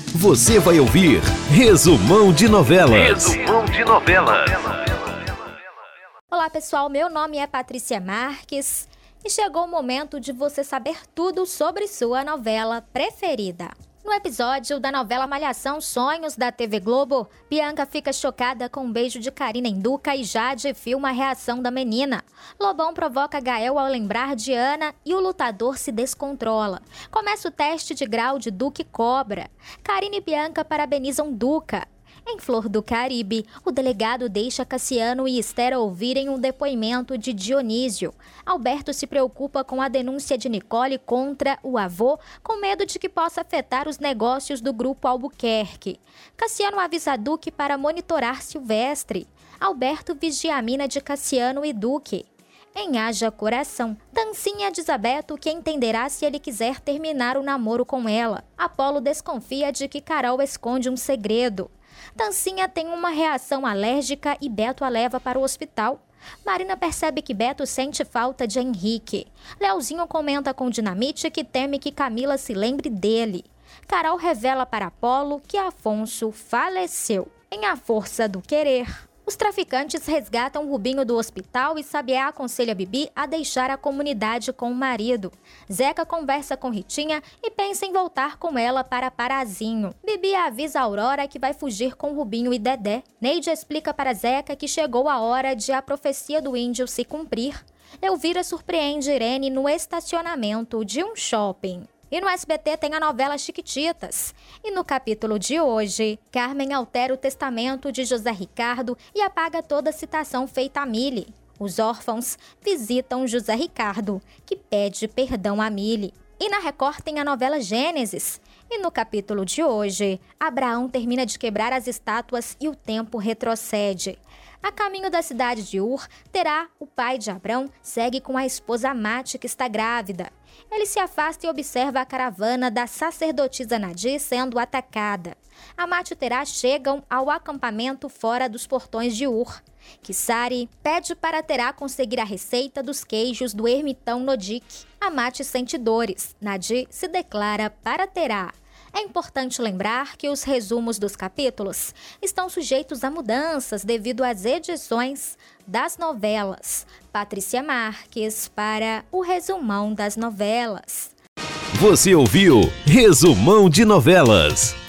Você vai ouvir Resumão de Novelas. Resumão de Novelas. Olá pessoal, meu nome é Patrícia Marques e chegou o momento de você saber tudo sobre sua novela preferida. No episódio da novela Malhação Sonhos da TV Globo, Bianca fica chocada com um beijo de Karina em Duca e Jade filma a reação da menina. Lobão provoca Gael ao lembrar de Ana e o lutador se descontrola. Começa o teste de grau de Duque Cobra. Karina e Bianca parabenizam Duca. Em Flor do Caribe, o delegado deixa Cassiano e Esther ouvirem um depoimento de Dionísio. Alberto se preocupa com a denúncia de Nicole contra o avô, com medo de que possa afetar os negócios do grupo Albuquerque. Cassiano avisa Duque para monitorar Silvestre. Alberto vigia a mina de Cassiano e Duque. Em Haja Coração, Tancinha diz a Beto que entenderá se ele quiser terminar o namoro com ela. Apolo desconfia de que Carol esconde um segredo. Tancinha tem uma reação alérgica e Beto a leva para o hospital. Marina percebe que Beto sente falta de Henrique. Leozinho comenta com Dinamite que teme que Camila se lembre dele. Carol revela para Apolo que Afonso faleceu. Em A Força do Querer, os traficantes resgatam Rubinho do hospital e Sabiá aconselha Bibi a deixar a comunidade com o marido. Zeca conversa com Ritinha e pensa em voltar com ela para Parazinho. Bibi avisa a Aurora que vai fugir com Rubinho e Dedé. Neide explica para Zeca que chegou a hora de a profecia do índio se cumprir. Elvira surpreende Irene no estacionamento de um shopping. E no SBT tem a novela Chiquititas. E no capítulo de hoje, Carmen altera o testamento de José Ricardo e apaga toda a citação feita a Mili. Os órfãos visitam José Ricardo, que pede perdão a Mili. E na Record tem a novela Gênesis. E no capítulo de hoje, Abraão termina de quebrar as estátuas e o tempo retrocede. A caminho da cidade de Ur, Terá, o pai de Abrão, segue com a esposa Mate, que está grávida. Ele se afasta e observa a caravana da sacerdotisa Nadi sendo atacada. Amate e Terá chegam ao acampamento fora dos portões de Ur. Kissari pede para Terá conseguir a receita dos queijos do ermitão Nodik. Amate sente dores. Nadi se declara para Terá. É importante lembrar que os resumos dos capítulos estão sujeitos a mudanças devido às edições das novelas. Patrícia Marques para o Resumão das Novelas. Você ouviu Resumão de Novelas.